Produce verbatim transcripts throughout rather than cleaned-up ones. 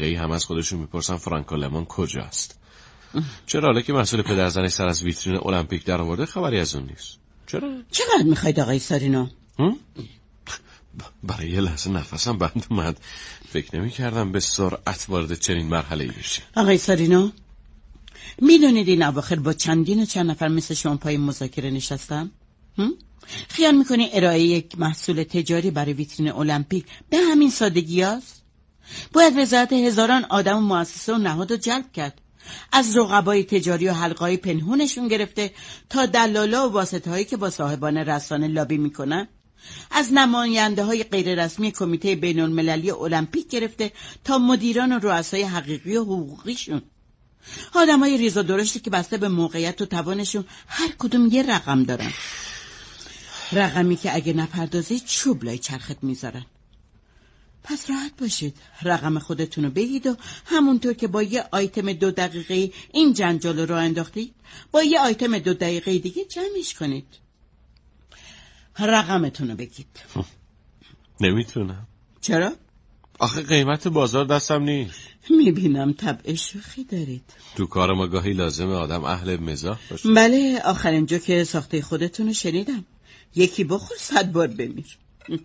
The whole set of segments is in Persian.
دقیقه‌ای هم از خودشون میپرسن فرانکو لمون کجاست. چرا حالا که مسئول پدرزنش سر از ویترین المپیک در آورده خبری از اون نیست؟ چرا؟ چقدر میخواید آقای سارینو؟ برای یه لحظه نفسم بند اومد. فکر نمی کردم به سرعت وارد چنین مرحله‌ای بشه. آقای سارینو، میدونید این اواخر با چندین و چند نفر مثل شما پای مذاکره نشستم؟ خیال میکنی ارائه یک محصول تجاری برای ویترین المپیک به همین سادگی هست؟ باید رضایت هزاران آدم و مؤسسه و نهاد رو جلب کرد، از رقبای تجاری و حلقه‌های پنهونشون گرفته تا دلالا و واسطه هایی که با صاحبان رسانه لابی میکنن، از نماینده های غیر رسمی کمیته بین المللی المپیک گرفته تا مدیران و رؤسای حقیقی و حقوقیشون. آدم های ریز و درشتی که بسته به موقعیت و توانشون هر کدوم یه رقم دارن، رقمی که اگه نپردازید چوب لای چرخت میذارن. پس راحت باشید، رقم خودتونو بگید و همونطور که با یه آیتم دو دقیقه این جنجال رو انداختید، با یه آیتم دو دقیقه دیگه جمعش کنید. رقمتونو بگید. نمیتونم. چرا؟ آخه قیمت بازار دستم نیست. میبینم طبع شوخی دارید. تو کار ما گاهی لازمه آدم اهل مزاح باشه. بله، آخرین جو که ساخته خودتونو شنیدم. یکی بخور صد بار بمیر.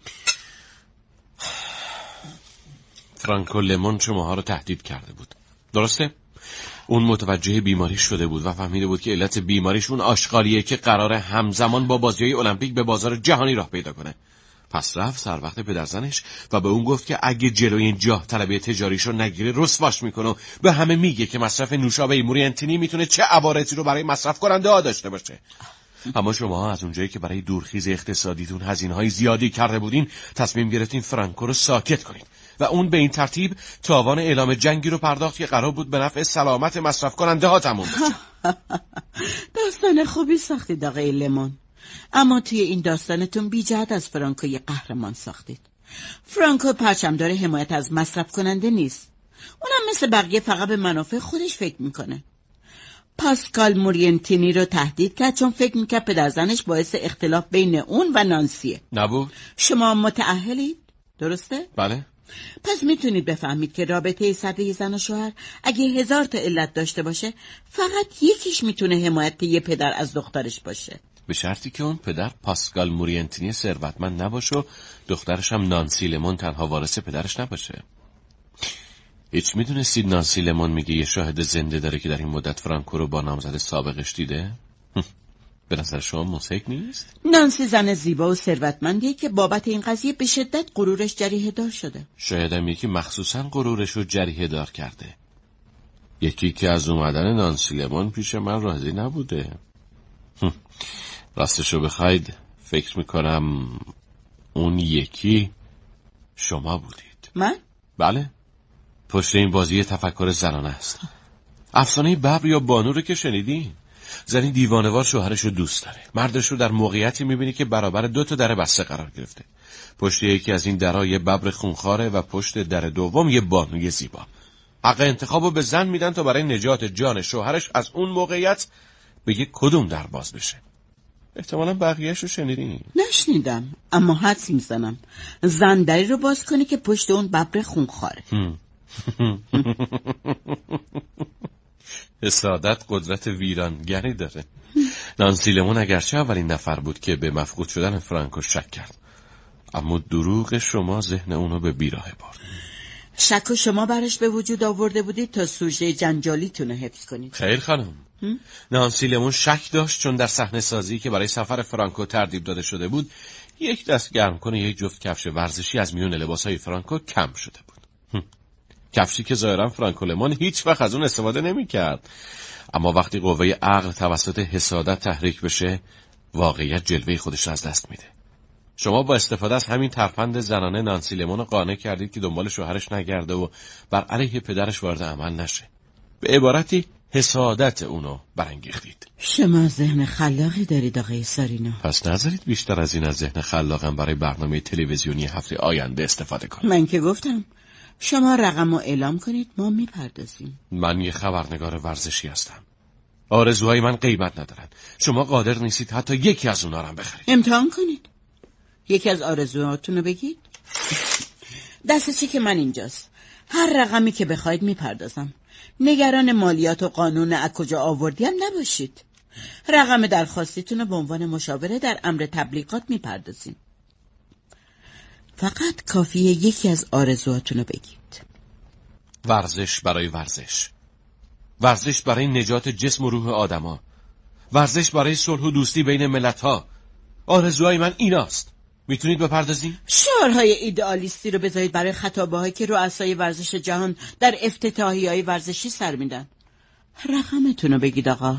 فرانکو لمون شماها رو تهدید کرده بود، درسته؟ اون متوجه بیماری شده بود و فهمیده بود که علت بیماریش اون آشغالیه که قراره همزمان با بازی‌های المپیک به بازار جهانی راه پیدا کنه. پس رفت سر وقت پدرزنش و به اون گفت که اگه جلوی این جاه طلبی تجاریشو نگیره رسواش میکنه و به همه میگه که مصرف نوشابه مورینتینی میتونه چه عوارضی رو برای مصرف کننده ها داشته باشه. اما شما از اونجایی که برای دورخیز اقتصادیتون هزینه‌های زیادی کرده بودین تصمیم گرفتین فرانکو رو ساکت کنید و اون به این ترتیب تاوان اعلام جنگی رو پرداخت که قرار بود به نفع سلامت مصرف کننده ها تموم بشه. داستان خوبی ساختید آقای لمون، اما توی این داستانتون بی جهت از فرانکو یه قهرمان ساختید. فرانکو پرچمدار حمایت از مصرف کننده نیست، اونم مثل بقیه فقط به منافع خودش فکر میکنه. پاسکال مورینتینی رو تهدید کرد چون فکر میکرد پدرزنش باعث اختلاف بین اون و نانسیه. نبود؟ شما متأهلید؟ درسته؟ بله. پس میتونید بفهمید که رابطه سطحی زن و شوهر اگه هزار تا علت داشته باشه فقط یکیش میتونه حمایت یه پدر از دخترش باشه، به شرطی که اون پدر پاسکال مورینتینی ثروتمند نباشه و دخترش هم نانسی لمون تنها وارث پدرش نباشه. هیچ میدونستید نانسی لمون میگه یه شاهد زنده داره که در این مدت فرانکو رو با نامزد سابقش دیده؟ به نظر شما مضحک نیست؟ نانسی زن زیبا و ثروتمندیه که بابت این قضیه به شدت غرورش جریحه دار شده. شاید هم یکی مخصوصا غرورش رو جریحه دار کرده. یکی که از اومدن نانسی لمون پیش من راضی نبوده. راستشو بخواید فکر میکنم اون یکی شما بودید. من؟ بله، پشت این بازی تفکر زنانه است. افسانه ببر یا بانو رو که شنیدین؟ زنی دیوانوار شوهرش رو دوست داره، مردش رو در موقعیتی میبینی که برابر دو تا در بسته قرار گرفته. پشت یکی از این درها یه ببر خونخواره و پشت در دوم یه بانوی زیبا. حق انتخابو به زن میدن تا برای نجات جان شوهرش از اون موقعیت به یک کدوم در باز بشه. احتمالاً بقیه‌شو شنیدین؟ نشنیدم، اما حدس میزنم زن دری رو باز کنی که پشت اون ببر خونخواره. حسادت قدرت ویرانگری داره. نانسی لمون اگرچه اولین نفر بود که به مفقود شدن فرانکو شک کرد، اما دروغ شما ذهن اونو به بیراهه برد. شک و شما برش به وجود آورده بودید تا سوژه جنجالیتون رو حفظ کنید. خیر خانم، نانسی لمون شک داشت چون در صحنه سازی که برای سفر فرانکو ترتیب داده شده بود یک دست گرم کنه یک جفت کفش ورزشی از میون لباسهای فرانکو کم شده بود. کفشی که ظاهرا فرانکو لمون هیچ وقت از اون استفاده نمی کرد. اما وقتی قوه عقل توسط حسادت تحریک بشه واقعیت جلوه خودش از دست میده. شما با استفاده از همین ترفند زنانه نانسی لمون رو قانع کردید که دنبال شوهرش نگرده و بر علیه پدرش وارد عمل نشه. به عبارتی حسادت اونو برانگیختید. شما ذهن خلاقی دارید آقای سارینو. پس نذارید بیشتر از این از ذهن خلاقم برای برنامه تلویزیونی هفته آینده استفاده کنم. من که گفتم شما رقم رو اعلام کنید ما میپردازیم. من یه خبرنگار ورزشی هستم. آرزوهای من قیمت ندارن. شما قادر نیستید حتی یکی از اونا رو هم بخرید. امتحان کنید. یکی از آرزوهاتون رو بگید. دست چک من اینجاست. هر رقمی که بخواید میپردازم. نگران مالیات و قانون از کجا آوردی هم نباشید. رقم درخواستیتون رو به عنوان مشاوره در امر تبلیغات میپردازیم. فقط کافیه یکی از آرزوهاتون رو بگید. ورزش برای ورزش، ورزش برای نجات جسم و روح آدما، ورزش برای صلح و دوستی بین ملت‌ها. آرزوهای من ایناست. میتونید بپردازید؟ شعارهای ایدئالیستی رو بذارید برای خطابه‌هایی که رؤسای ورزش جهان در افتتاحیه‌های ورزشی سر میدن. رقمتون رو بگید آقا.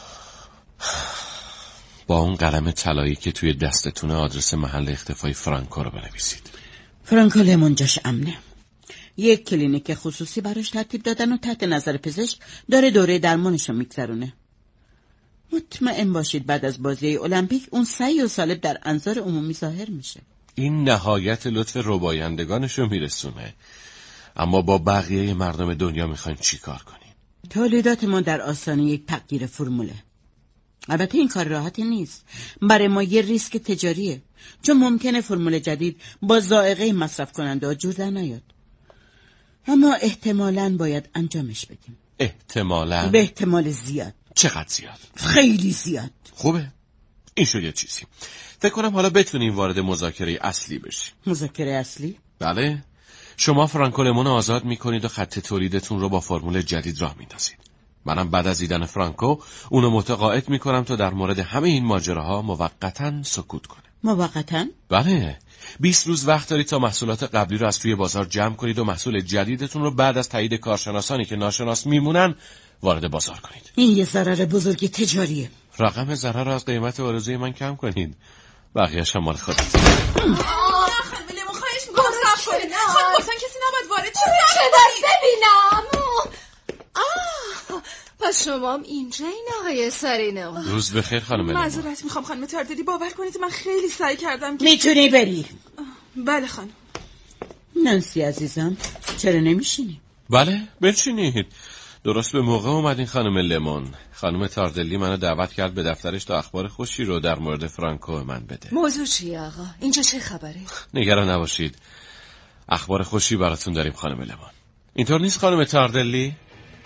با اون قلم طلایی که توی دستتون آدرس محل اختفای فرانکو رو بنویسید. فرانکو لمون جاش امنه. یک کلینیک خصوصی براش ترتیب دادن و تحت نظر پزشک داره دوره درمانش رو میگذرونه. مطمئن باشید بعد از بازی المپیک اون سعی و سالب در انظار عمومی ظاهر میشه. این نهایت لطف ربایندگانش رو میرسونه. اما با بقیه مردم دنیا میخوایم چی کار کنیم؟ تولیدات ما در آستانه یک تغییر فرموله. البته این کار راحتی نیست. برای ما یه ریسک تجاریه، چون ممکنه فرمول جدید با ذائقه مصرف کننده ها جور در نیاد. اما احتمالاً باید انجامش بدیم. احتمالاً؟ به احتمال زیاد. چقدر زیاد؟ خیلی زیاد. خوبه، این شد یه چیزی. فکر کنم حالا بتونیم وارد مذاکره اصلی بشیم. مذاکره اصلی؟ بله. شما فرانکو لمون آزاد میکنید و خط تولیدتون رو با فرمول جدید راه میندازید. منم بعد از دیدن فرانکو اونو متقاعد میکنم تا در مورد همه این ماجراها موقتاً سکوت کنه. موقتاً؟ بله. بیست روز وقت دارید تا محصولات قبلی رو از توی بازار جمع کنید و محصول جدیدتون رو بعد از تایید کارشناسانی که ناشناس میمونن وارد بازار کنید. این یه ضرر بزرگ تجاریه. رقم ضرر رو از قیمت آرزوی من کم کنید. بقیه‌اش هم مال خودت. خانم لمون خواهش می‌کنم صبر کنید. خانم گفتن کسی نباید وارد شه. چه دست ببینم. آه پس شما هم اینجا این آقای سارینو. روز بخیر خانم لمون. معذرت میخوام خانم تاردلی، باور کنید من خیلی سعی کردم که میتونی بری. بله خانم. نانسی عزیزم چرا نمیشینی؟ بله بنشینید. درست به موقع اومدین خانم لمون. خانم تاردلی منو دعوت کرد به دفترش تا اخبار خوشی رو در مورد فرانکو من بده. موضوع چیه آقا؟ اینجا چه خبره؟ نگران نباشید، اخبار خوشی براتون داریم خانم لمون. اینطور نیست خانم تاردلی؟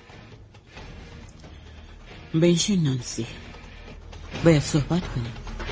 بنشین نانسی، باید صحبت کنیم.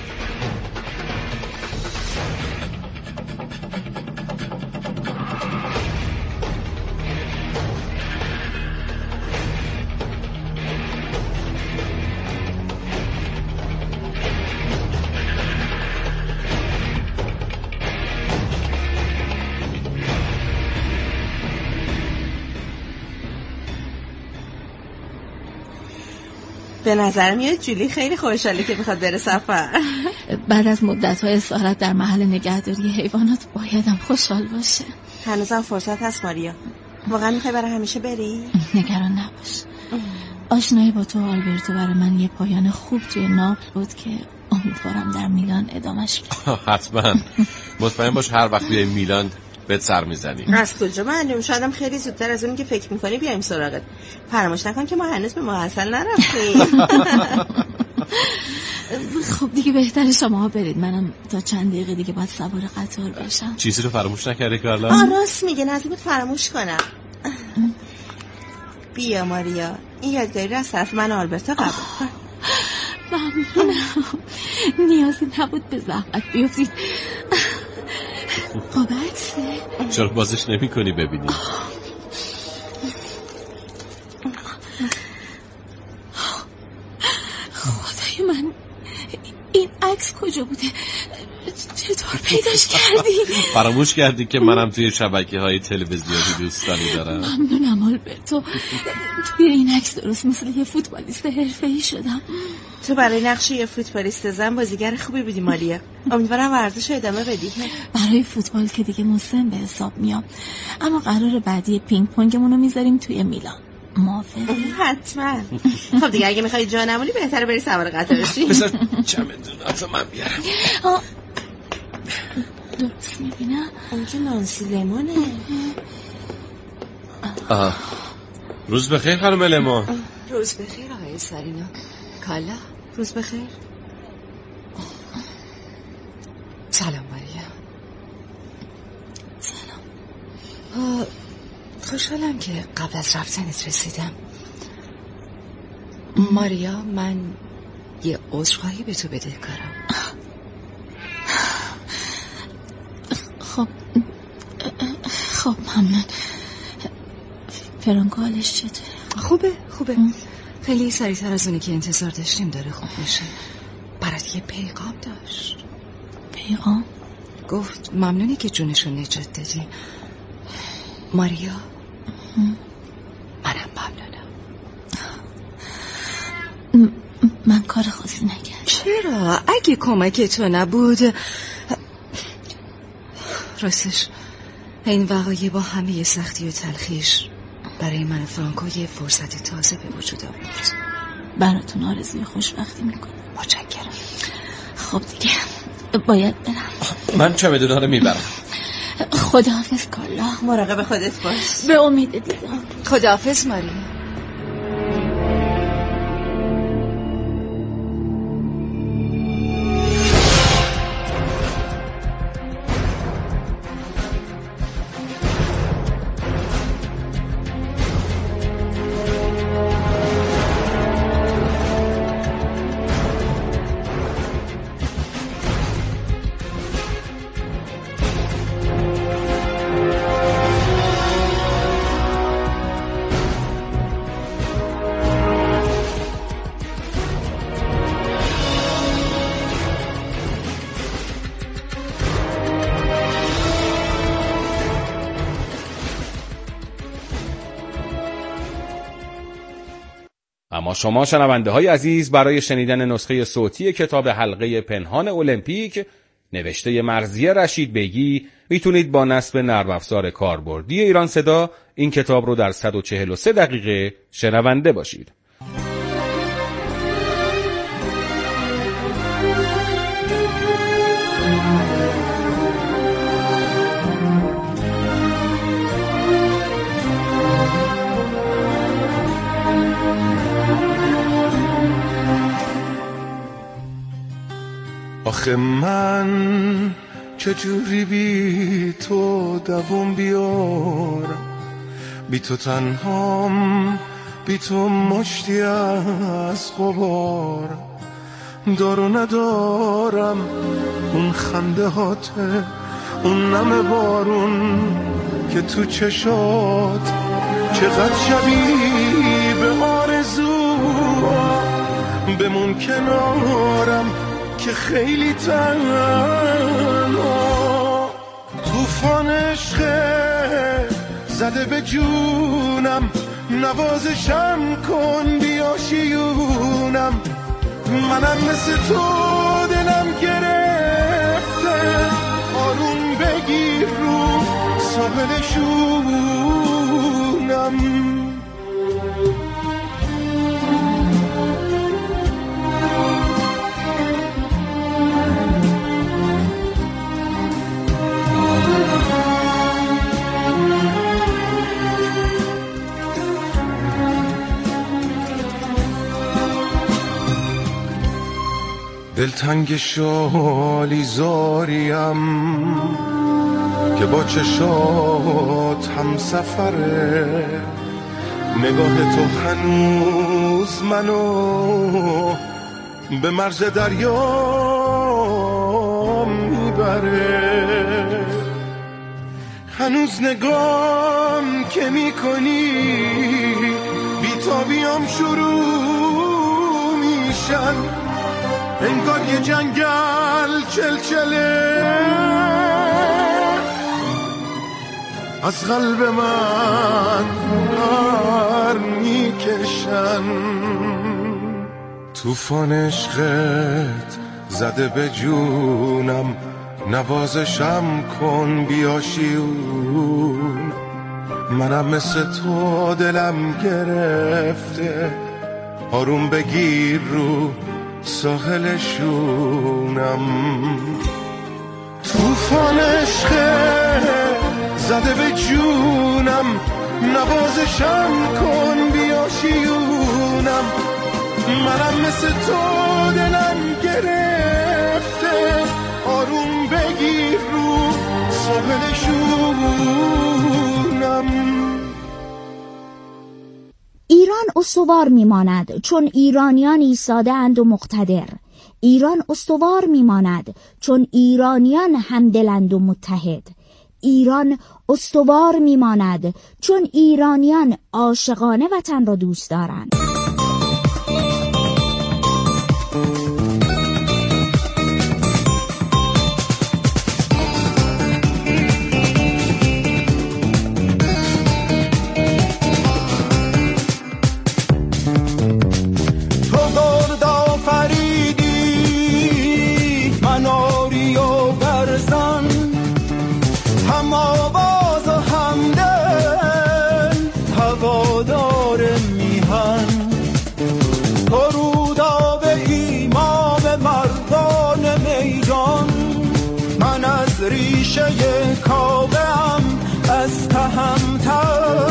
به نظر میاد جولی خیلی خوشحاله که میخواد بره سفر. بعد از مدت‌های اسارت در محل نگهداری حیوانات بایدم خوشحال باشه. هنوزم فرصت هست ماریا. واقعا میخوای برای همیشه بری؟ نگران نباش. آشنایی با تو آلبرتو برای من یه پایان خوب توی ناپل بود که امیدوارم در میلان ادامش بدم. حتما. مطمئن باش هر وقت بیای میلان بهت سر میزنیم. از کجا معلوم؟ شایدم خیلی زودتر از اونی که فکر میکنی بیایم سراغت. فراموش نکن که ما هنوز به محصل نرفتیم. خب دیگه بهتره شما برید، منم تا چند دقیقه دیگه باید سوار قطار باشم. چیزی رو فراموش نکردی کارلا؟ آه راست میگه، نزدیک بود فراموش کنم. بیا ماریا، این یادگاری رو از طرف من آلبرتا قبول کن. ممنونم، نیازی نبود به زحمت بیفتید. خب عکسه چرا بازش نمی کنی ببینی؟ خدای من، این عکس کجا بوده؟ چطور پیداش کردی؟ فراموش کردی که منم توی شبکه‌های تلویزیونی دوستانی دارم. ممنونم آلبرتو. توی این عکس درست مثل یه فوتبالیست حرفه‌ای شدم. تو برای نقش یه فوتبالیست زن بازیگر خوبی بودی ماریا. امیدوارم ورزش رو ادامه بدی. برای فوتبال که دیگه مسن به حساب میام، اما قرار بعدی پینگ پونگمون رو میذاریم توی میلان. موافقی؟ حتما. خب دیگه اگه میخوای جا نمونی بهتره بری سوار قطار شی. بذار چمدوناتو من بیارم. درست میبینم اون که نانسی لمونه. آه. روز بخیر خانم لمون. روز بخیر آقای سارینا. کالا روز بخیر. سلام ماریا. سلام. خوشحالم که قبل از رفتنت رسیدم. ماریا، من یه عذرخواهی به تو بدهکارم. خب خب ممنون. فرانکو حالش چطوره؟ خوبه خوبه خیلی سریعتر از اونی که انتظار داشتیم داره خوب میشه. برات یه پیغام داشت. پیغام؟ گفت ممنونی که جونشو نجات دادی. ماریا، منم ممنونم. من کار خاصی نکردم. چرا؟ اگه کمک تو نبود. راستش این وقایع با همه سختی و تلخیش برای من فرانکو یه فرصت تازه به وجود آورد. براتون آرزوی خوشبختی میکنم. متشکرم. خب دیگه باید برم. من چمدونا رو میبرم. خداحافظ کارلا. مراقب خودت باش. به امید دیدار. خداحافظ ماریا. اما شما شنونده های عزیز برای شنیدن نسخه صوتی کتاب حلقه پنهان المپیک نوشته مرضیه رشید بیگی میتونید با نصب نرم افزار کاربردی ایران صدا این کتاب رو در صد و چهل و سه دقیقه شنونده باشید. آخه من چجوری بی تو دووم بیارم، بی تو تنهام، بی تو مشتی از غبار، دارو ندارم اون خنده هاته، اون نم بارون که تو چشات، چقدر شبیه به آرزو بمون کنارم که خیلی تنها، توفان عشق زده به جونم، نوازشم کن بیا شیونم، منم مثل تو دلم گرفته، آروم بگیر رو ساحل شونم. دلتنگ شالی زاریم که با چشات هم سفره، نگاه تو هنوز منو به مرز دریا میبره، هنوز نگام که میکنی بیتابیام شروع میشن، انگار یه جنگل چلچله از قلب من بر میکشن، توفان عشقت زده به جونم، نوازشم کن بیا شیون، منم مثل تو دلم گرفته، آروم بگیر رو ساحل شونم، توفان عشق زده به جونم، نوازشم کن بیا شیونم، منم مثل تو دلم گرفته، آروم بگیر رو ساحل شونم. ایران استوار میماند چون ایرانیان ایستاده اند و مقتدر. ایران استوار میماند چون ایرانیان همدلند و متحد. ایران استوار میماند چون ایرانیان عاشقانه وطن را دوست دارند. ریشه کاوه‌ام از تهمتر.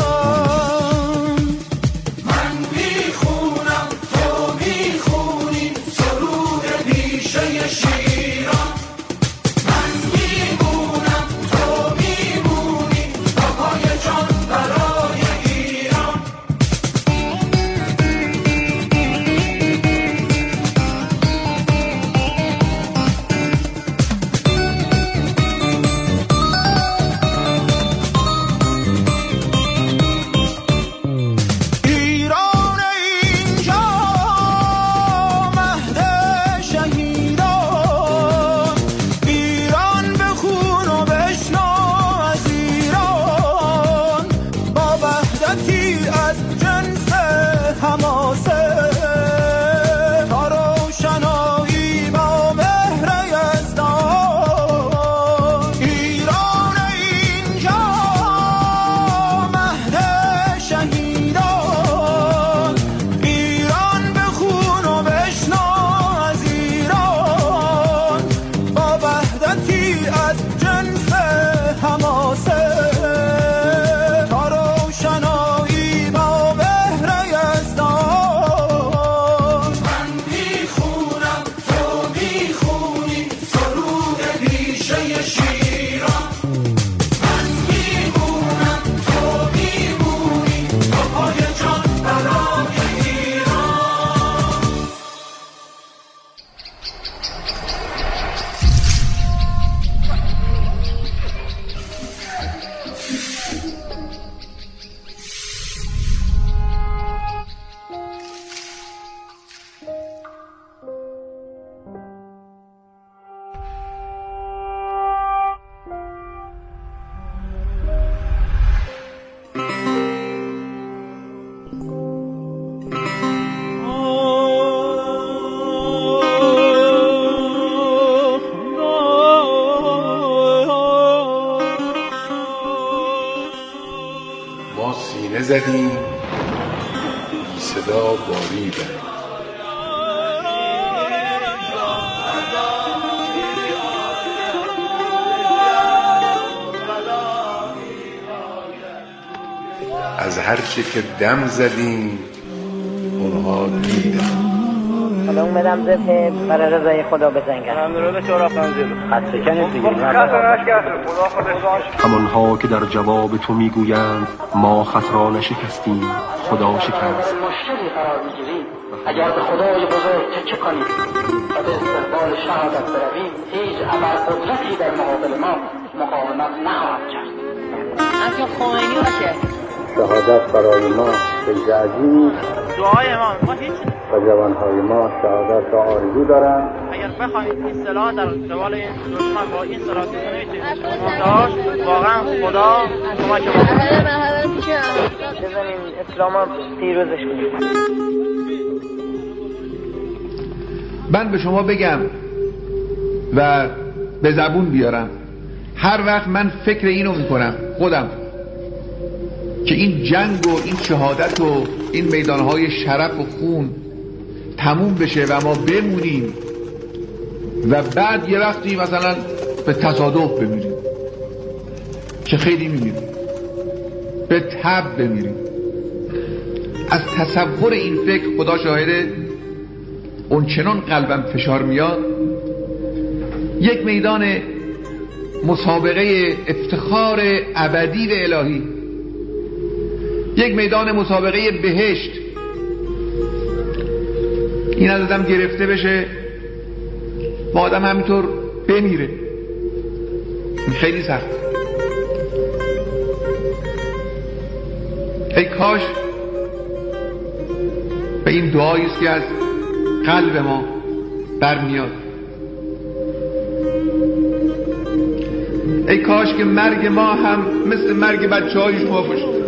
من میخونم تو میخونی سرود بیشه شیران. من میمونم تو میمونی تا پای جان برای ایران. زدیم بی صدا باریدن. از هر چی که دم زدیم اونها دیدن. حالا اومدم زده برای رضای خدا بزنگن. من رو به شرف منزل خسته کنید دیگه. همانها که در جواب تو میگویند ما خط را نشکستیم خدا شکست. مشکلی قرار میگیریم اگر به خدای بزرگ تکیه کنیم و به استقبال شهادت برویم هیچ ابر قدرتی در مقابل ما مقاومت نخواهد کرد. اگه خمینی باشه شهادت برای ما فیض عظیمی دعای ما ما هیچ و جوانهای ما شهادت را آرزو دارند. اگر بخواید این سلاح در قبال این دشمن با این سلاح که نمیشه منتهاش واقعا خدا کمک ما بزنیم اسلام ها پیروزش کنیم. من به شما بگم و به زبون بیارم، هر وقت من فکر اینو میکنم خودم که این جنگ و این شهادت و این میدانهای شرف و خون تموم بشه و ما بمونیم و بعد یه وقتی مثلا به تصادف بمیریم که خیلی میمیریم، به تب بمیریم، از تصور این فکر خدا شاهده اون چنان قلبم فشار میاد. یک میدان مسابقه افتخار ابدی و الهی، یک میدان مسابقه بهشت این از آدم گرفته بشه با آدم همینطور بمیره. خیلی سخت. ای کاش به این دعایی است که از قلب ما برمیاد، ای کاش که مرگ ما هم مثل مرگ بچه های شما باشه.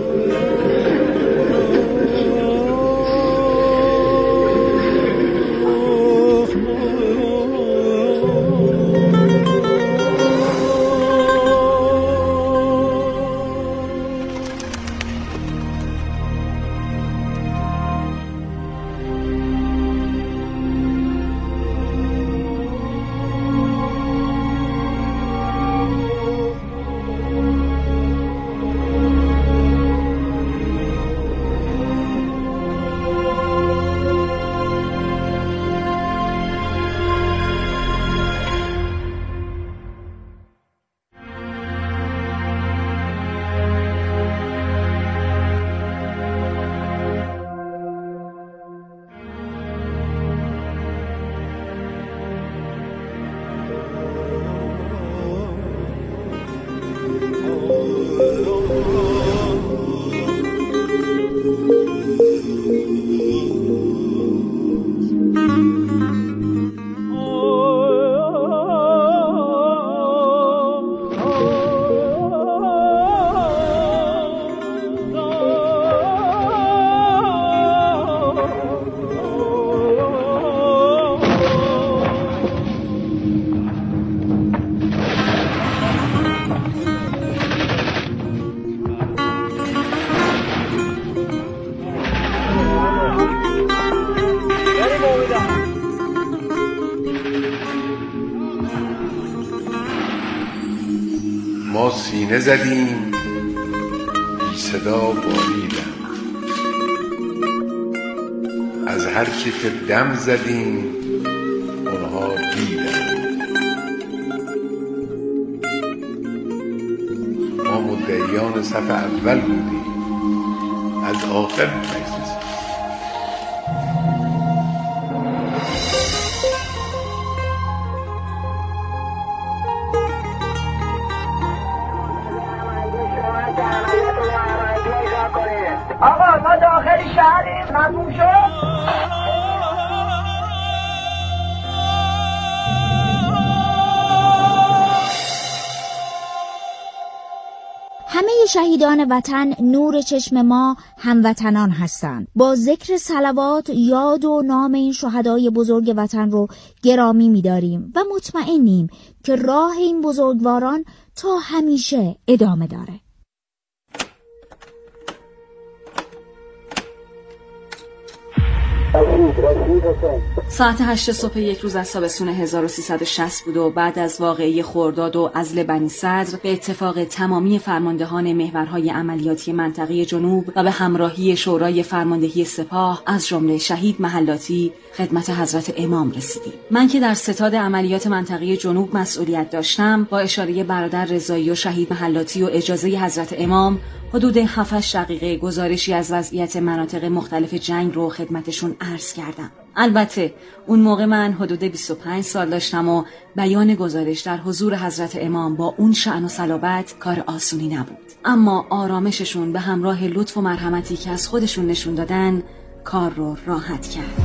ما سینه زدیم بی صدا باریدن، از هر چی که دم زدیم اونها دیدن. ما مدعیان صف اول بودیم، از آخر نگذشتیم. آقا ما داخل شهریم، تموم شد. همه شهیدان وطن نور چشم ما هموطنان هستند. با ذکر صلوات یاد و نام این شهدای بزرگ وطن رو گرامی می‌داریم و مطمئنیم که راه این بزرگواران تا همیشه ادامه داره. ساعت هشت صبح یک روز از تابستون هزار و سیصد و شصت بود و بعد از واقعه خرداد و عزل بنی صدر به اتفاق تمامی فرماندهان محورهای عملیاتی منطقه جنوب و به همراهی شورای فرماندهی سپاه از جمله شهید محلاتی خدمت حضرت امام رسیدیم. من که در ستاد عملیات منطقه جنوب مسئولیت داشتم، با اشاره برادر رضایی و شهید محلاتی و اجازه حضرت امام حدود هفت هشت دقیقه گزارشی از وضعیت مناطق مختلف جنگ رو خدمتشون عرض کردم. البته اون موقع من حدود بیست و پنج سال داشتم و بیان گزارش در حضور حضرت امام با اون شأن و صلابت کار آسونی نبود. اما آرامششون به همراه لطف و مرحمتی که از خودشون نشون دادن کار رو راحت کرد.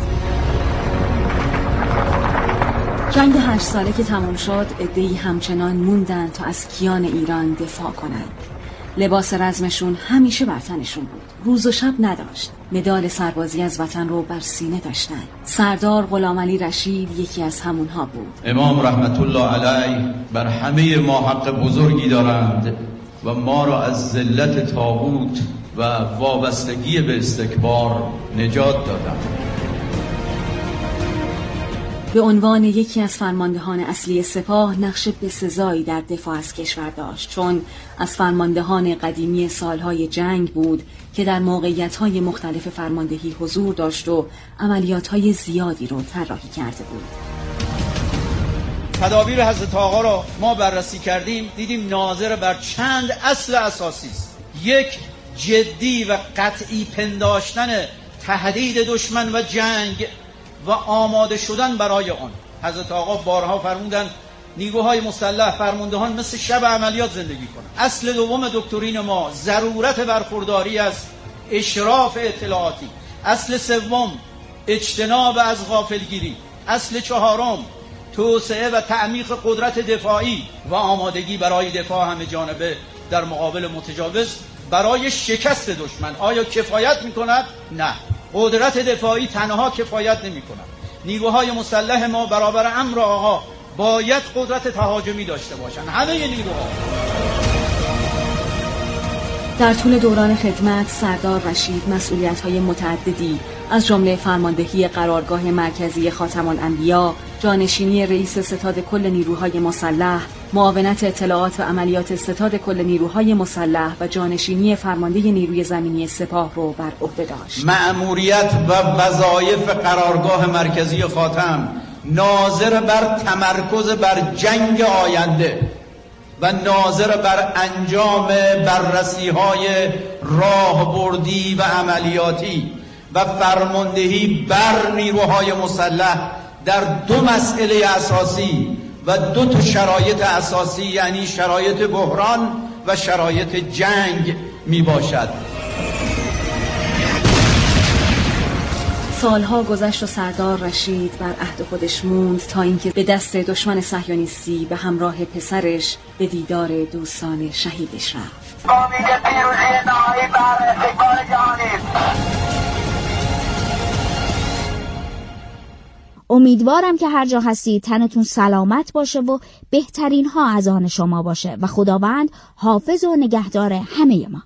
جنگ هشت ساله که تموم شد، عده‌ای همچنان موندن تا از کیان ایران دفاع کنند. لباس رزمشون همیشه بر تنشون بود، روز و شب نداشت. مدال سربازی از وطن رو بر سینه داشتن. سردار غلامعلی رشید یکی از همونها بود. امام رحمت الله علیه بر همه ما حق بزرگی دارند و ما را از ذلت طاغوت و وابستگی به استکبار نجات دادند. به عنوان یکی از فرماندهان اصلی سپاه نقش بسزایی در دفاع از کشور داشت، چون از فرماندهان قدیمی سالهای جنگ بود که در موقعیت‌های مختلف فرماندهی حضور داشت و عملیات‌های زیادی رو طراحی کرده بود. تدابیر حضرت آقا را ما بررسی کردیم، دیدیم ناظر بر چند اصل اساسی است. یک، جدی و قطعی پنداشتن تهدید دشمن و جنگ و آماده شدن برای آن. حضرت آقا بارها فرمودند نیروهای مسلح فرماندهان مثل شب عملیات زندگی کنند. اصل دوم دکترین ما ضرورت برخورداری از اشراف اطلاعاتی. اصل سوم اجتناب از غافلگیری. اصل چهارم توسعه و تعمیق قدرت دفاعی و آمادگی برای دفاع همه جانبه در مقابل متجاوز برای شکست دشمن. آیا کفایت میکند؟ نه. قدرت دفاعی تنها کفایت نمیکند. نیروهای مسلح ما برابر امر آقا باید قدرت تهاجمی داشته باشند. همه نیروها. در طول دوران خدمت سردار رشید مسئولیت‌های متعددی از جمله فرماندهی قرارگاه مرکزی خاتم الانبیا، جانشینی رئیس ستاد کل نیروهای مسلح، معاونت اطلاعات و عملیات ستاد کل نیروهای مسلح و جانشینی فرمانده نیروی زمینی سپاه رو بر عهده داشت. مأموریت و وظایف قرارگاه مرکزی خاتم ناظر بر تمرکز بر جنگ آینده و ناظر بر انجام بررسی‌های راهبردی و عملیاتی و فرماندهی بر نیروهای مسلح در دو مسئله اساسی و دو تا شرایط اساسی، یعنی شرایط بحران و شرایط جنگ می باشد. سالها گذشت و سردار رشید بر عهد خودش موند تا اینکه به دست دشمن صهیونیستی به همراه پسرش به دیدار دوستان شهیدش رفت. امید پیروزی نهایی بر استقبال جهانی. امیدوارم که هر جا هستید تنتون سلامت باشه و بهترین ها از آن شما باشه و خداوند حافظ و نگهدار همه ما.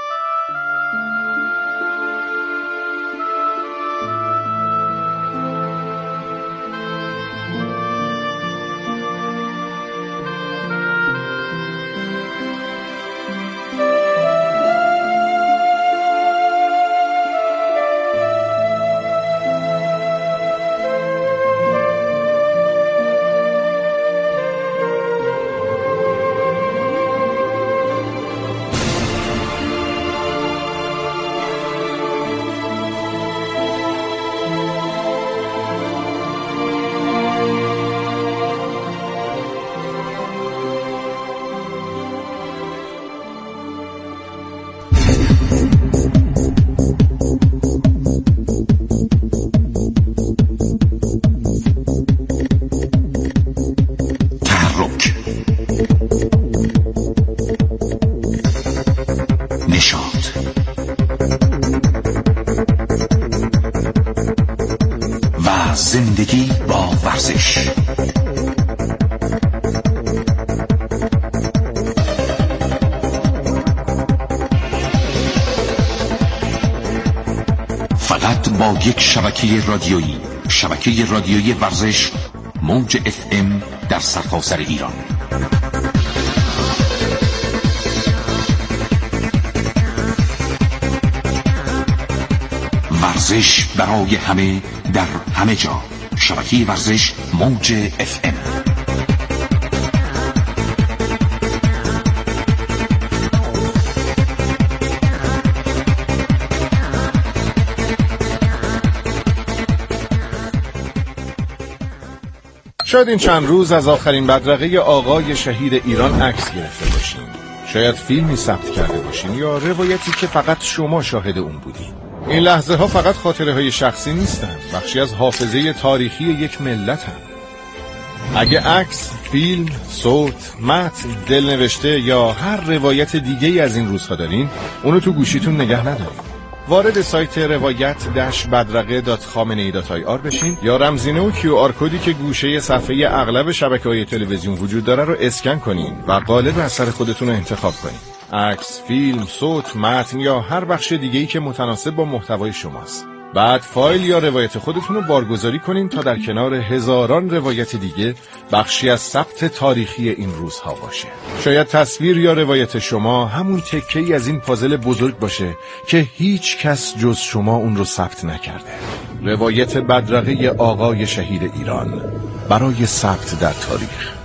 زندگی با ورزش. فقط با یک شبکه رادیویی، شبکه رادیویی ورزش موج اف ام در سرتاسر ایران. ورزش برای همه در همه جا. شبکه ورزش موج اف ام. شاید این چند روز از آخرین بدرقه آقای شهید ایران عکس گرفته باشین. شاید فیلمی ثبت کرده باشین یا روایتی که فقط شما شاهد اون بودین. این لحظه ها فقط خاطره های شخصی نیستن، بخشی از حافظه تاریخی یک ملت هم. اگه عکس، فیلم، صوت، متن، دلنوشته یا هر روایت دیگه از این روزها دارین، اونو تو گوشیتون نگه ندارین. وارد سایت روایت داش بدرقه دات خامنه ای دات آی آر بشین یا رمزینه و کیو آر کدی که گوشه صفحه اغلب شبکه‌های تلویزیون وجود داره رو اسکن کنین و قالب اثر خودتون رو انتخاب کنین. عکس، فیلم، صوت، متن یا هر بخش دیگه‌ای که متناسب با محتوای شماست. بعد فایل یا روایت خودتون رو بارگذاری کنین تا در کنار هزاران روایت دیگه بخشی از ثبت تاریخی این روزها باشه. شاید تصویر یا روایت شما همون تکه‌ای از این پازل بزرگ باشه که هیچ کس جز شما اون رو ثبت نکرده. روایت بدرقه آقای شهید ایران برای ثبت در تاریخ.